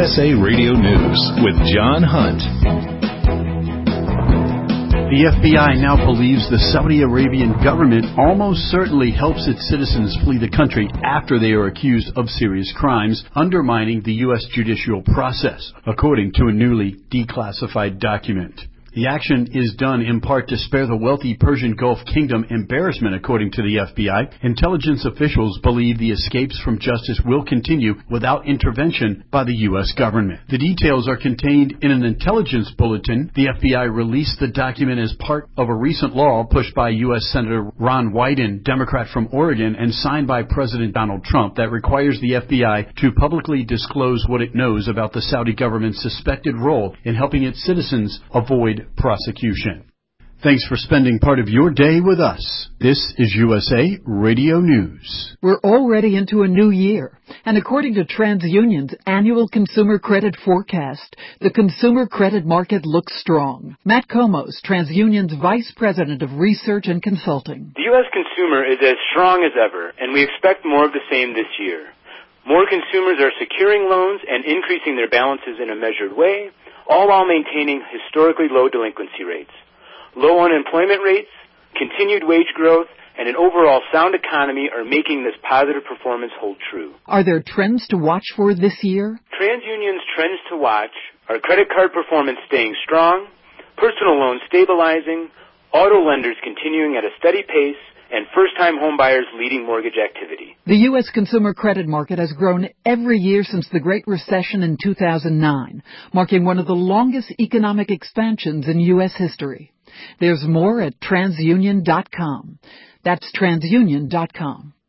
USA Radio News with John Hunt. The FBI now believes the Saudi Arabian government almost certainly helps its citizens flee the country after they are accused of serious crimes, undermining the U.S. judicial process, according to a newly declassified document. The action is done in part to spare the wealthy Persian Gulf Kingdom embarrassment, according to the FBI. Intelligence officials believe the escapes from justice will continue without intervention by the U.S. government. The details are contained in an intelligence bulletin. The FBI released the document as part of a recent law pushed by U.S. Senator Ron Wyden, Democrat from Oregon, and signed by President Donald Trump, that requires the FBI to publicly disclose what it knows about the Saudi government's suspected role in helping its citizens avoid prosecution. Thanks for spending part of your day with us. This is USA Radio News. We're already into a new year, and according to TransUnion's annual consumer credit forecast, the consumer credit market looks strong. Matt Komos, TransUnion's Vice President of Research and Consulting. The U.S. consumer is as strong as ever, and we expect more of the same this year. More consumers are securing loans and increasing their balances in a measured way, all while maintaining historically low delinquency rates. Low unemployment rates, continued wage growth, and an overall sound economy are making this positive performance hold true. Are there trends to watch for this year? TransUnion's trends to watch are credit card performance staying strong, personal loans stabilizing, auto lenders continuing at a steady pace, and first-time home buyers leading mortgage activity. The U.S. consumer credit market has grown every year since the Great Recession in 2009, marking one of the longest economic expansions in U.S. history. There's more at TransUnion.com. That's TransUnion.com.